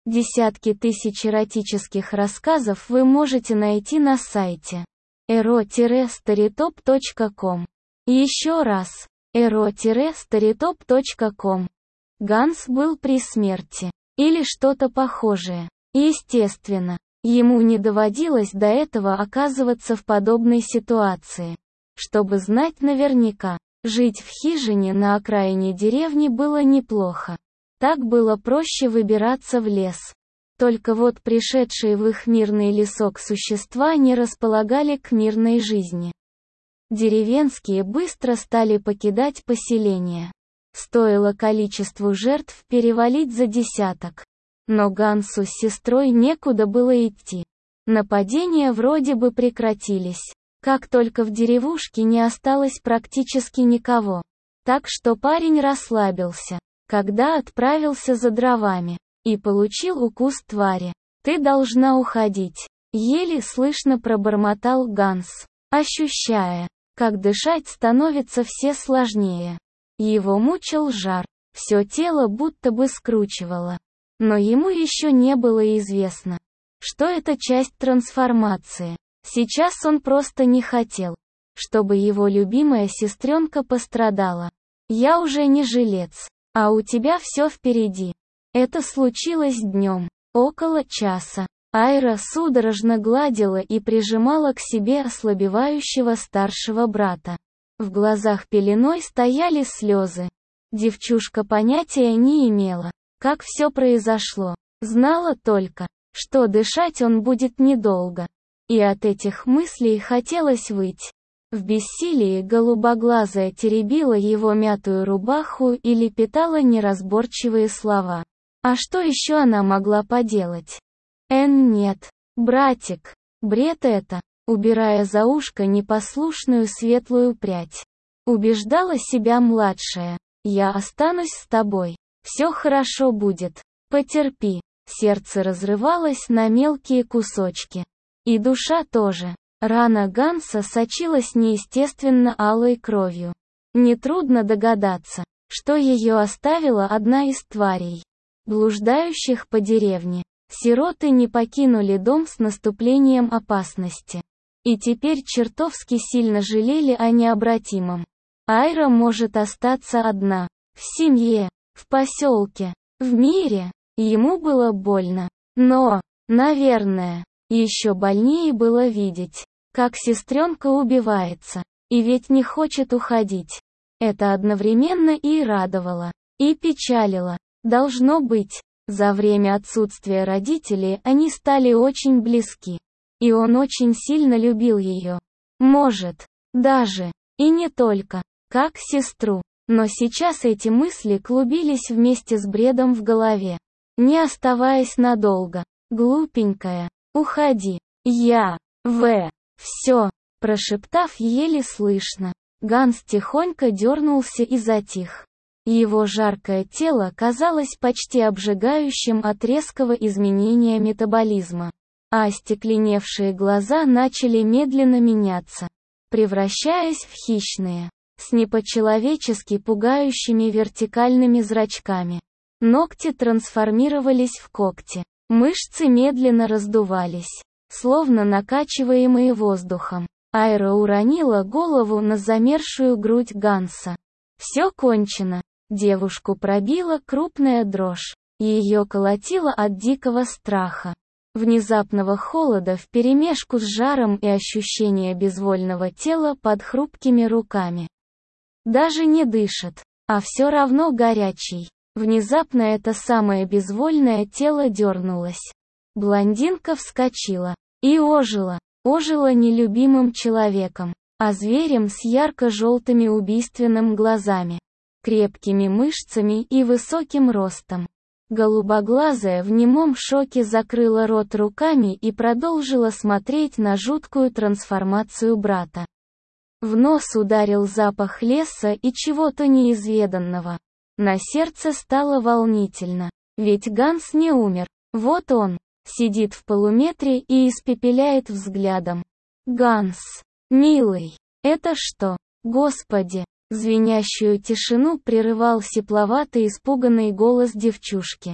Десятки тысяч эротических рассказов вы можете найти на сайте ero-storytop.com. Еще раз, ero-storytop.com. Ганс был при смерти. Или что-то похожее. Естественно, ему не доводилось до этого оказываться в подобной ситуации. Чтобы знать наверняка, жить в хижине на окраине деревни было неплохо. Так было проще выбираться в лес. Только вот пришедшие в их мирный лесок существа не располагали к мирной жизни. Деревенские быстро стали покидать поселение. Стоило количеству жертв перевалить за десяток. Но Гансу с сестрой некуда было идти. Нападения вроде бы прекратились. Как только в деревушке не осталось практически никого. Так что парень расслабился, когда отправился за дровами, и получил укус твари. «Ты должна уходить», — еле слышно пробормотал Ганс, ощущая, как дышать становится все сложнее. Его мучил жар, все тело будто бы скручивало. Но ему еще не было известно, что это часть трансформации. Сейчас он просто не хотел, чтобы его любимая сестренка пострадала. «Я уже не жилец. А у тебя все впереди». Это случилось днем, около часа. Айра судорожно гладила и прижимала к себе ослабевающего старшего брата. В глазах пеленой стояли слезы. Девчушка понятия не имела, как все произошло. Знала только, что дышать он будет недолго. И от этих мыслей хотелось выть. В бессилии голубоглазая теребила его мятую рубаху и лепетала неразборчивые слова. А что еще она могла поделать? Нет, братик, бред это, убирая за ушко непослушную светлую прядь. Убеждала себя младшая. Я останусь с тобой. Все хорошо будет. Потерпи. Сердце разрывалось на мелкие кусочки. И душа тоже. Рана Ганса сочилась неестественно алой кровью. Нетрудно догадаться, что ее оставила одна из тварей, блуждающих по деревне. Сироты не покинули дом с наступлением опасности. И теперь чертовски сильно жалели о необратимом. Айра может остаться одна. В семье, в поселке, в мире. Ему было больно. Но, наверное, еще больнее было видеть, как сестренка убивается, и ведь не хочет уходить. Это одновременно и радовало, и печалило. Должно быть, за время отсутствия родителей они стали очень близки. И он очень сильно любил ее. Может, даже, и не только, как сестру. Но сейчас эти мысли клубились вместе с бредом в голове, не оставаясь надолго. «Глупенькая, уходи. Все», прошептав еле слышно. Ганс тихонько дернулся и затих. Его жаркое тело казалось почти обжигающим от резкого изменения метаболизма, а остекленевшие глаза начали медленно меняться, превращаясь в хищные, с непочеловечески пугающими вертикальными зрачками. Ногти трансформировались в когти, мышцы медленно раздувались, словно накачиваемые воздухом. Айра уронила голову на замерзшую грудь Ганса. Все кончено. Девушку пробила крупная дрожь. Ее колотило от дикого страха, внезапного холода вперемешку с жаром и ощущения безвольного тела под хрупкими руками. Даже не дышит, а все равно горячий. Внезапно это самое безвольное тело дернулось. Блондинка вскочила и ожила нелюбимым человеком, а зверем с ярко-желтыми убийственными глазами, крепкими мышцами и высоким ростом. Голубоглазая в немом шоке закрыла рот руками и продолжила смотреть на жуткую трансформацию брата. В нос ударил запах леса и чего-то неизведанного. На сердце стало волнительно, ведь Ганс не умер. Вот он, сидит в полуметре и испепеляет взглядом. «Ганс, милый, это что? Господи!» Звенящую тишину прерывал сипловатый испуганный голос девчушки.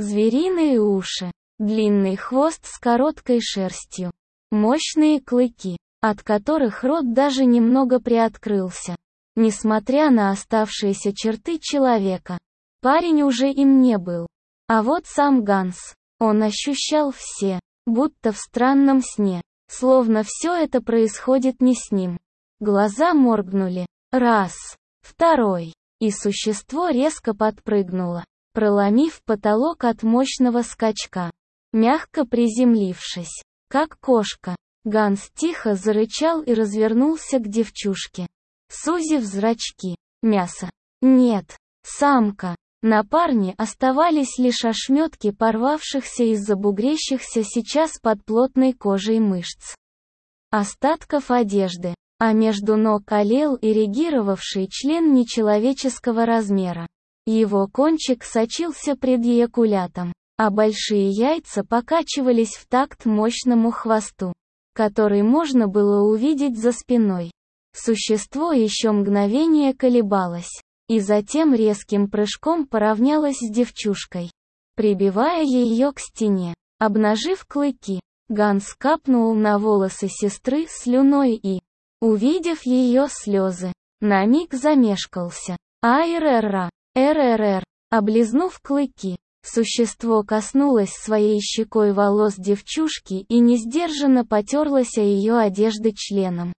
Звериные уши, длинный хвост с короткой шерстью, мощные клыки, от которых рот даже немного приоткрылся. Несмотря на оставшиеся черты человека, парень уже им не был. А вот сам Ганс, он ощущал все, будто в странном сне, словно все это происходит не с ним. Глаза моргнули. Раз, второй, и существо резко подпрыгнуло, проломив потолок от мощного скачка. Мягко приземлившись, как кошка, Ганс тихо зарычал и развернулся к девчушке. Сузив зрачки. Мясо. Нет. Самка. На парне оставались лишь ошметки порвавшихся из-за бугрящихся сейчас под плотной кожей мышц. Остатков одежды, а между ног олел эрегировавший член нечеловеческого размера. Его кончик сочился предъякулятом, а большие яйца покачивались в такт мощному хвосту, который можно было увидеть за спиной. Существо еще мгновение колебалось, и затем резким прыжком поравнялось с девчушкой, прибивая ее к стене. Обнажив клыки, Ганс капнул на волосы сестры слюной и, увидев ее слезы, на миг замешкался. Айрерра, РРР, облизнув клыки, существо коснулось своей щекой волос девчушки и несдержанно потерлось о ее одежды членом.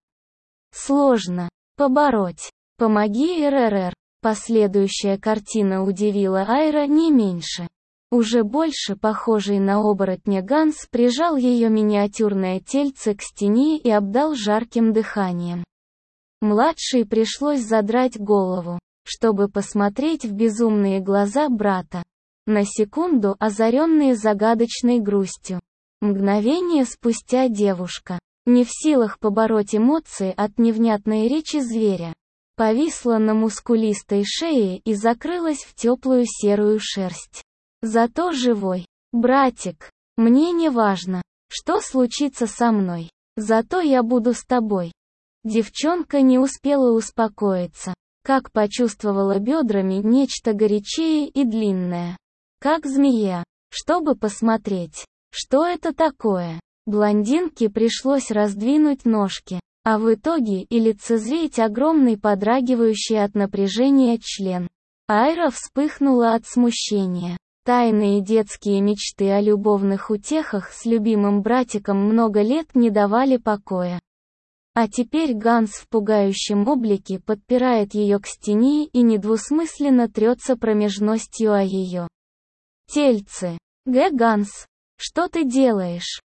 Сложно побороть. Помоги, РРР. Последующая картина удивила Айра не меньше. Уже больше похожий на оборотня Ганс прижал ее миниатюрное тельце к стене и обдал жарким дыханием. Младшей пришлось задрать голову, чтобы посмотреть в безумные глаза брата, на секунду озаренные загадочной грустью. Мгновение спустя девушка, не в силах побороть эмоции от невнятной речи зверя, повисла на мускулистой шее и закрылась в теплую серую шерсть. Зато живой. Братик, мне не важно, что случится со мной. Зато я буду с тобой. Девчонка не успела успокоиться, как почувствовала бедрами нечто горячее и длинное, как змея, чтобы посмотреть, что это такое. Блондинке пришлось раздвинуть ножки, а в итоге и лицезреть огромный подрагивающий от напряжения член. Айра вспыхнула от смущения. Тайные детские мечты о любовных утехах с любимым братиком много лет не давали покоя. А теперь Ганс в пугающем облике подпирает ее к стене и недвусмысленно трется промежностью о ее тельце. Ганс, что ты делаешь?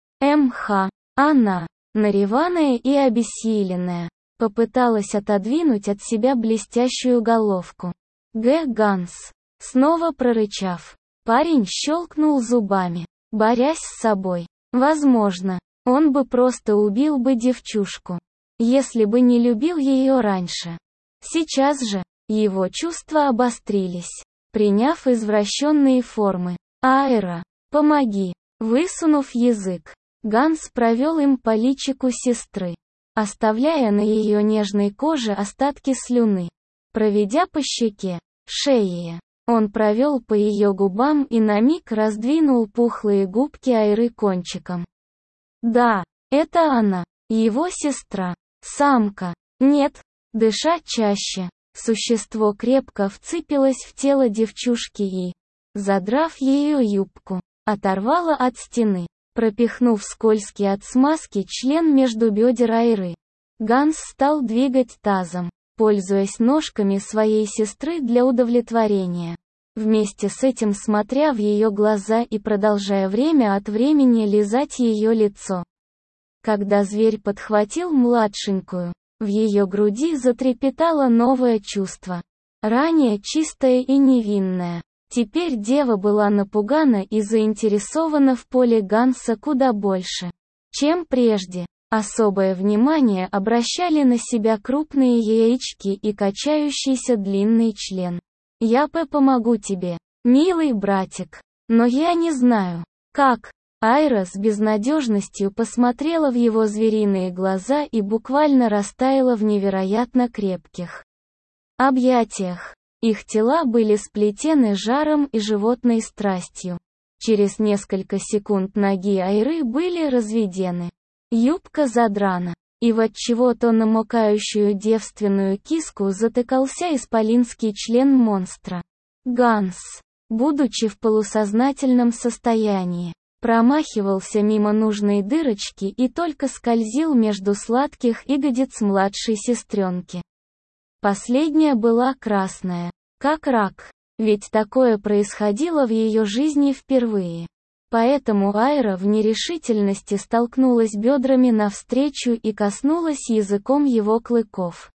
Она, нареванная и обессиленная, попыталась отодвинуть от себя блестящую головку. Ганс, снова прорычав, парень щелкнул зубами, борясь с собой. Возможно, он бы просто убил бы девчушку, если бы не любил ее раньше. Сейчас же, его чувства обострились, приняв извращенные формы. Айра, помоги. Высунув язык, Ганс провел им по личику сестры, оставляя на ее нежной коже остатки слюны. Проведя по щеке, шее, он провел по ее губам и на миг раздвинул пухлые губки Айры кончиком. Да, это она, его сестра, самка. Нет, дыша чаще, существо крепко вцепилось в тело девчушки и, задрав ее юбку, оторвало от стены, пропихнув скользкий от смазки член между бедер Айры. Ганс стал двигать тазом, пользуясь ножками своей сестры для удовлетворения. Вместе с этим смотря в ее глаза и продолжая время от времени лизать ее лицо. Когда зверь подхватил младшенькую, в ее груди затрепетало новое чувство. Ранее чистое и невинное. Теперь дева была напугана и заинтересована в поле Ганса куда больше, чем прежде. Особое внимание обращали на себя крупные яички и качающийся длинный член. Я помогу тебе, милый братик, но я не знаю, как. Айра с безнадежностью посмотрела в его звериные глаза и буквально растаяла в невероятно крепких объятиях. Их тела были сплетены жаром и животной страстью. Через несколько секунд ноги Айры были разведены. Юбка задрана, и в отчего-то намокающую девственную киску затыкался исполинский член монстра. Ганс, будучи в полусознательном состоянии, промахивался мимо нужной дырочки и только скользил между сладких ягодиц младшей сестренки. Последняя была красная, как рак, ведь такое происходило в ее жизни впервые. Поэтому Айра в нерешительности столкнулась бедрами навстречу и коснулась языком его клыков.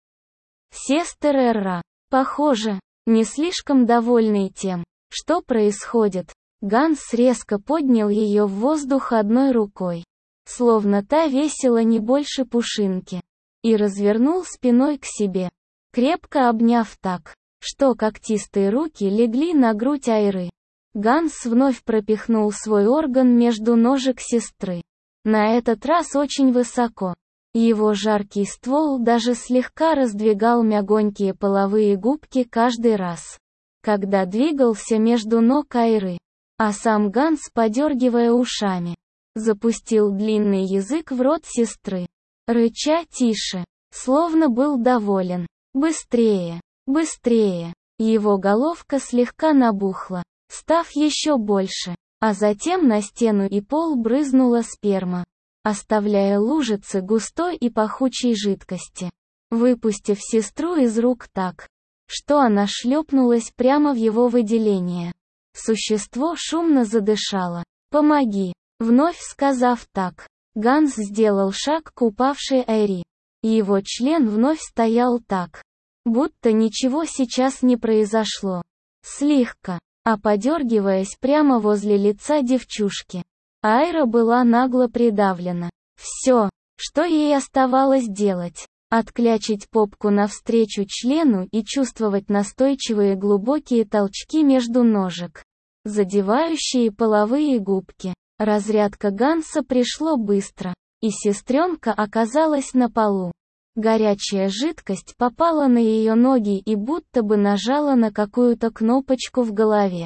Сестер Эрра, похоже, не слишком довольный тем, что происходит, Ганс резко поднял ее в воздух одной рукой, словно та весила не больше пушинки, и развернул спиной к себе, крепко обняв так, что когтистые руки легли на грудь Айры. Ганс вновь пропихнул свой орган между ножек сестры. На этот раз очень высоко. Его жаркий ствол даже слегка раздвигал мягонькие половые губки каждый раз, когда двигался между ног Айры. А сам Ганс, подергивая ушами, запустил длинный язык в рот сестры, рыча тише, словно был доволен. Быстрее, быстрее. Его головка слегка набухла, став еще больше, а затем на стену и пол брызнула сперма, оставляя лужицы густой и пахучей жидкости, выпустив сестру из рук так, что она шлепнулась прямо в его выделение. Существо шумно задышало. «Помоги!» Вновь сказав так, Ганс сделал шаг к упавшей Айре. Его член вновь стоял так, будто ничего сейчас не произошло. Слегка, подергиваясь прямо возле лица девчушки. Айра была нагло придавлена. Все, что ей оставалось делать, отклячить попку навстречу члену и чувствовать настойчивые глубокие толчки между ножек, задевающие половые губки. Разрядка Ганса пришло быстро, и сестренка оказалась на полу. Горячая жидкость попала на ее ноги и будто бы нажала на какую-то кнопочку в голове.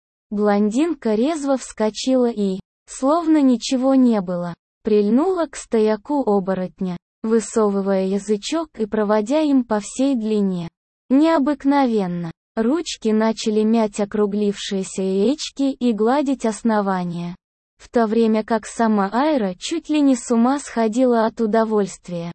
Блондинка резво вскочила и, словно ничего не было, прильнула к стояку оборотня, высовывая язычок и проводя им по всей длине. Необыкновенно. Ручки начали мять округлившиеся яички и гладить основания, в то время как сама Айра чуть ли не с ума сходила от удовольствия.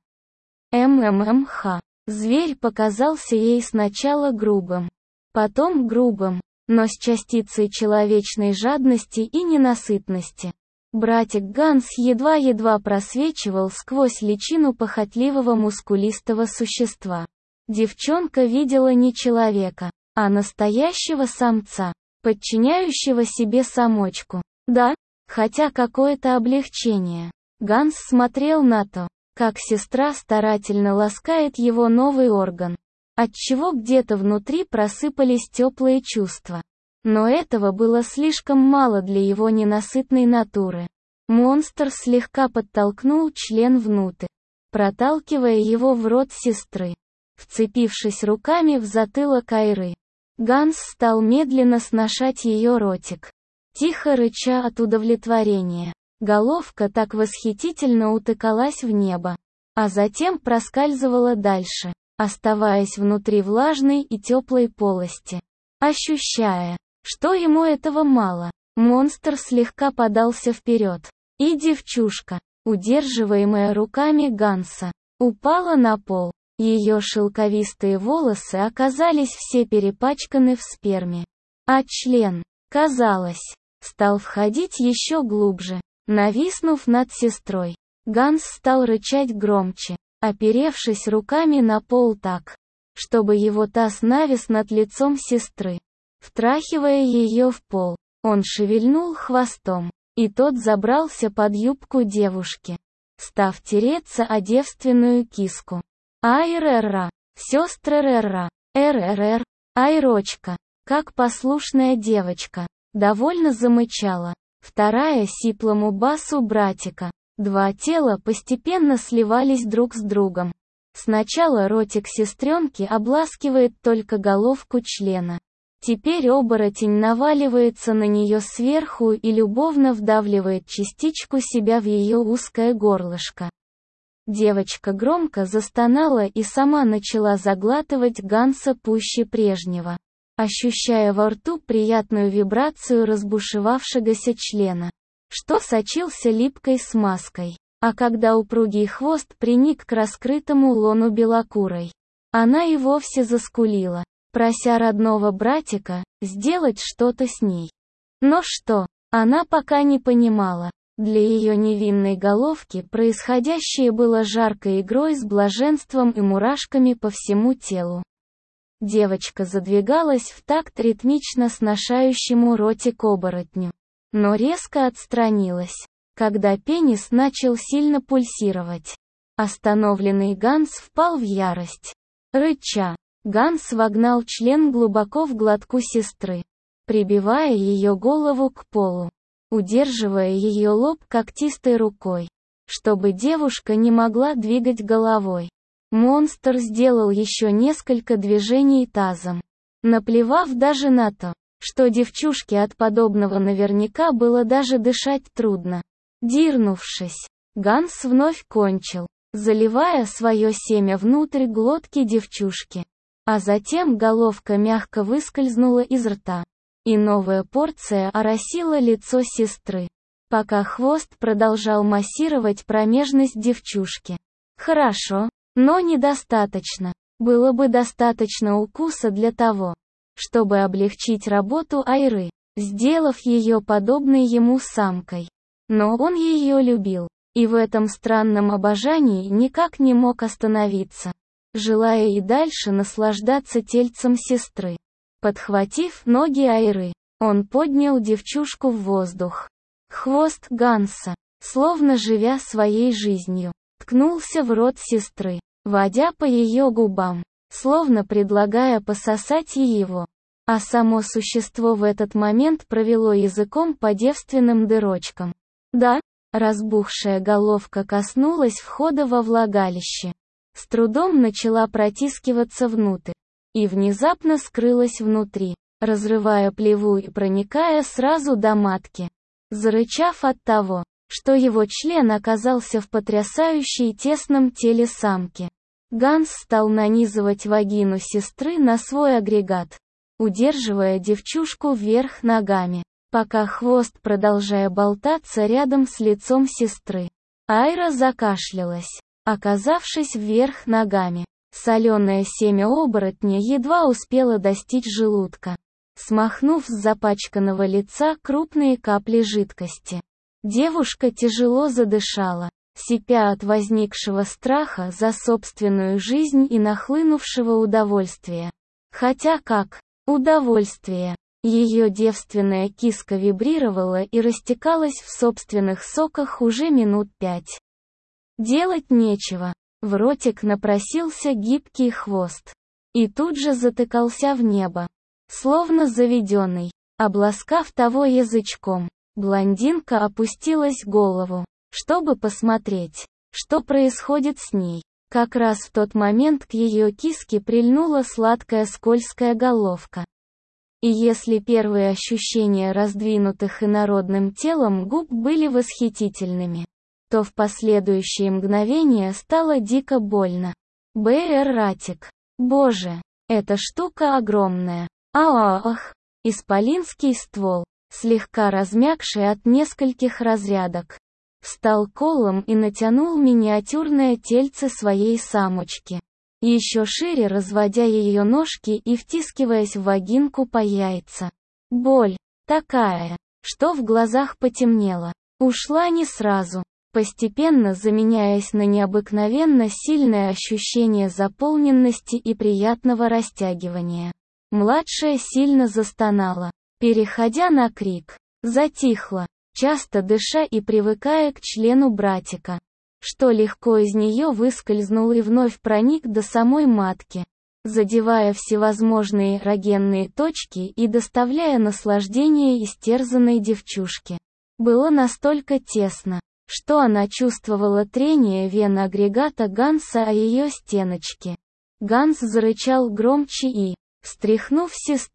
МММХ. Зверь показался ей сначала грубым, потом грубым, но с частицей человечной жадности и ненасытности. Братик Ганс едва-едва просвечивал сквозь личину похотливого мускулистого существа. Девчонка видела не человека, а настоящего самца, подчиняющего себе самочку. Да, хотя какое-то облегчение. Ганс смотрел на то, как сестра старательно ласкает его новый орган, отчего где-то внутри просыпались теплые чувства. Но этого было слишком мало для его ненасытной натуры. Монстр слегка подтолкнул член внутрь, проталкивая его в рот сестры. Вцепившись руками в затылок Айры, Ганс стал медленно сношать ее ротик, тихо рыча от удовлетворения. Головка так восхитительно утыкалась в небо, а затем проскальзывала дальше, оставаясь внутри влажной и теплой полости. Ощущая, что ему этого мало, монстр слегка подался вперед, и девчушка, удерживаемая руками Ганса, упала на пол. Ее шелковистые волосы оказались все перепачканы в сперме, а член, казалось, стал входить еще глубже. Нависнув над сестрой, Ганс стал рычать громче, оперевшись руками на пол так, чтобы его таз навис над лицом сестры. Втрахивая ее в пол, он шевельнул хвостом, и тот забрался под юбку девушки, став тереться о девственную киску. Айрерра, сестры Рерра, РРР, Айрочка, как послушная девочка, довольно замычала. Вторая сиплому басу братика. Два тела постепенно сливались друг с другом. Сначала ротик сестренки обласкивает только головку члена. Теперь оборотень наваливается на нее сверху и любовно вдавливает частичку себя в ее узкое горлышко. Девочка громко застонала и сама начала заглатывать Ганса пуще прежнего, ощущая во рту приятную вибрацию разбушевавшегося члена, что сочился липкой смазкой. А когда упругий хвост приник к раскрытому лону белокурой, она и вовсе заскулила, прося родного братика сделать что-то с ней. Но что, она пока не понимала. Для ее невинной головки происходящее было жаркой игрой с блаженством и мурашками по всему телу. Девочка задвигалась в такт ритмично сношающему ротик оборотню, но резко отстранилась, когда пенис начал сильно пульсировать. Остановленный Ганс впал в ярость. Рыча, Ганс вогнал член глубоко в глотку сестры, прибивая ее голову к полу, удерживая ее лоб когтистой рукой, чтобы девушка не могла двигать головой. Монстр сделал еще несколько движений тазом, наплевав даже на то, что девчушке от подобного наверняка было даже дышать трудно. Дернувшись, Ганс вновь кончил, заливая свое семя внутрь глотки девчушки. А затем головка мягко выскользнула из рта, и новая порция оросила лицо сестры, пока хвост продолжал массировать промежность девчушки. Хорошо, но недостаточно. Было бы достаточно укуса для того, чтобы облегчить работу Айры, сделав ее подобной ему самкой. Но он ее любил, и в этом странном обожании никак не мог остановиться, желая и дальше наслаждаться тельцем сестры. Подхватив ноги Айры, он поднял девчушку в воздух. Хвост Ганса, словно живя своей жизнью, ткнулся в рот сестры, водя по ее губам, словно предлагая пососать и его. А само существо в этот момент провело языком по девственным дырочкам. Да, разбухшая головка коснулась входа во влагалище. С трудом начала протискиваться внутрь. И внезапно скрылась внутри, разрывая плеву и проникая сразу до матки. Зарычав от того, что его член оказался в потрясающе тесном теле самки, Ганс стал нанизывать вагину сестры на свой агрегат, удерживая девчушку вверх ногами, пока хвост продолжая болтаться рядом с лицом сестры. Айра закашлялась, оказавшись вверх ногами. Соленое семя оборотня едва успело достичь желудка, смахнув с запачканного лица крупные капли жидкости. Девушка тяжело задышала, сипя от возникшего страха за собственную жизнь и нахлынувшего удовольствия. Хотя как удовольствие? Ее девственная киска вибрировала и растекалась в собственных соках уже минут 5. Делать нечего. В ротик напросился гибкий хвост. И тут же затыкался в небо. Словно заведенный, обласкав того язычком, блондинка опустилась голову, чтобы посмотреть, что происходит с ней. Как раз в тот момент к ее киске прильнула сладкая скользкая головка. И если первые ощущения раздвинутых инородным телом губ были восхитительными, то в последующие мгновения стало дико больно. Ратик. Боже, эта штука огромная. Ах! Исполинский ствол, слегка размягший от нескольких разрядок, встал колом и натянул миниатюрное тельце своей самочки, еще шире разводя ее ножки и втискиваясь в вагинку по яйца. Боль такая, что в глазах потемнело, ушла не сразу, постепенно заменяясь на необыкновенно сильное ощущение заполненности и приятного растягивания. Младшая сильно застонала, переходя на крик. Затихла, часто дыша и привыкая к члену братика, что легко из нее выскользнул и вновь проник до самой матки, задевая всевозможные эрогенные точки и доставляя наслаждение истерзанной девчушке. Было настолько тесно, что она чувствовала трение вен агрегата Ганса о ее стеночки. Ганс зарычал громче и, встряхнув сестру,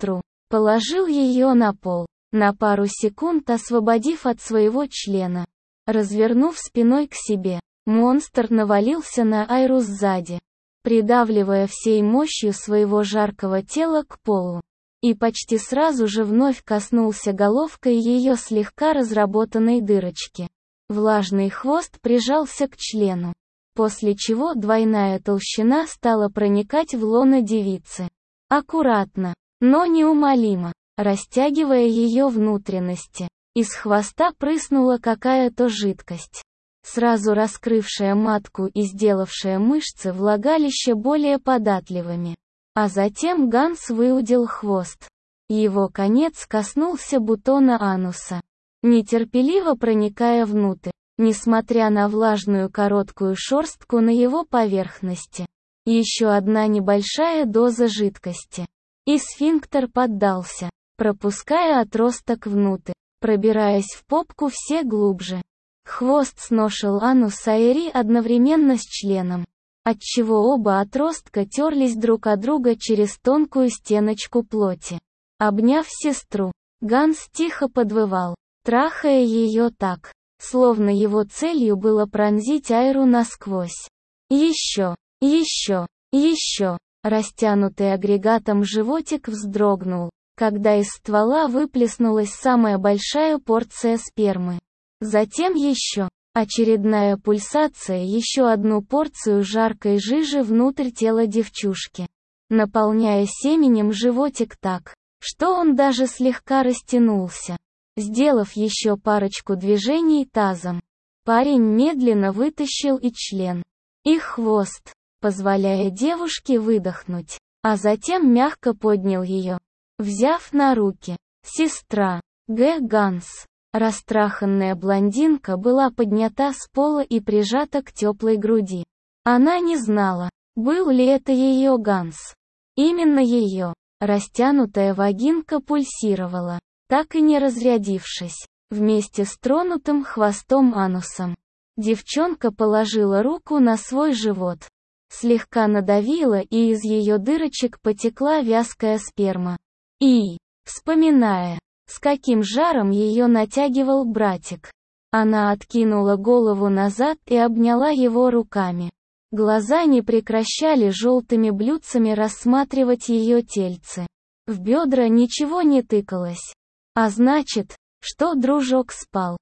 Положил ее на пол, на пару секунд освободив от своего члена. Развернув спиной к себе, монстр навалился на Айру сзади, придавливая всей мощью своего жаркого тела к полу. И почти сразу же вновь коснулся головкой ее слегка разработанной дырочки. Влажный хвост прижался к члену, после чего двойная толщина стала проникать в лоно девицы. Аккуратно, но неумолимо, растягивая ее внутренности. Из хвоста прыснула какая-то жидкость, сразу раскрывшая матку и сделавшая мышцы влагалища более податливыми. А затем Ганс выудил хвост. Его конец коснулся бутона ануса, нетерпеливо проникая внутрь, несмотря на влажную короткую шерстку на его поверхности. Еще одна небольшая доза жидкости. И сфинктер поддался, пропуская отросток внутрь, пробираясь в попку все глубже. Хвост сношил анус Айри одновременно с членом, отчего оба отростка терлись друг от друга через тонкую стеночку плоти. Обняв сестру, Ганс тихо подвывал, трахая ее так, словно его целью было пронзить Айру насквозь. Еще, еще, еще. Растянутый агрегатом животик вздрогнул, когда из ствола выплеснулась самая большая порция спермы. Затем еще. Очередная пульсация, еще одну порцию жаркой жижи внутрь тела девчушки, наполняя семенем животик так, что он даже слегка растянулся. Сделав еще парочку движений тазом, парень медленно вытащил и член, и хвост, позволяя девушке выдохнуть, а затем мягко поднял ее, взяв на руки. Сестра, Ганс. Растраханная блондинка была поднята с пола и прижата к теплой груди. Она не знала, был ли это ее Ганс. Именно ее. Растянутая вагинка пульсировала, так и не разрядившись, вместе с тронутым хвостом анусом. Девчонка положила руку на свой живот, слегка надавила, и из ее дырочек потекла вязкая сперма. И, вспоминая, с каким жаром ее натягивал братик, она откинула голову назад и обняла его руками. Глаза не прекращали желтыми блюдцами рассматривать ее тельце. В бедра ничего не тыкалось. А значит, что дружок спал.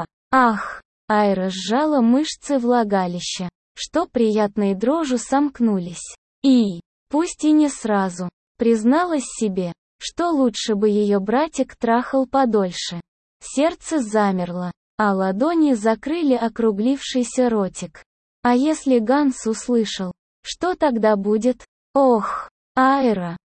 Ах! Айра сжала мышцы влагалища, что приятной дрожью сомкнулись. И, пусть и не сразу, призналась себе, что лучше бы ее братик трахал подольше. Сердце замерло, а ладони закрыли округлившийся ротик. А если Ганс услышал, что тогда будет? Ох, Айра,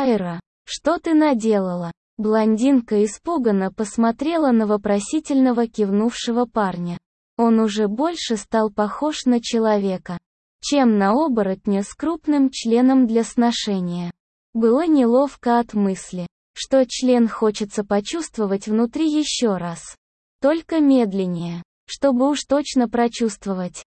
что ты наделала? Блондинка испуганно посмотрела на вопросительного кивнувшего парня. Он уже больше стал похож на человека, чем на оборотня с крупным членом для сношения. Было неловко от мысли, что член хочется почувствовать внутри еще раз. Только медленнее, чтобы уж точно прочувствовать.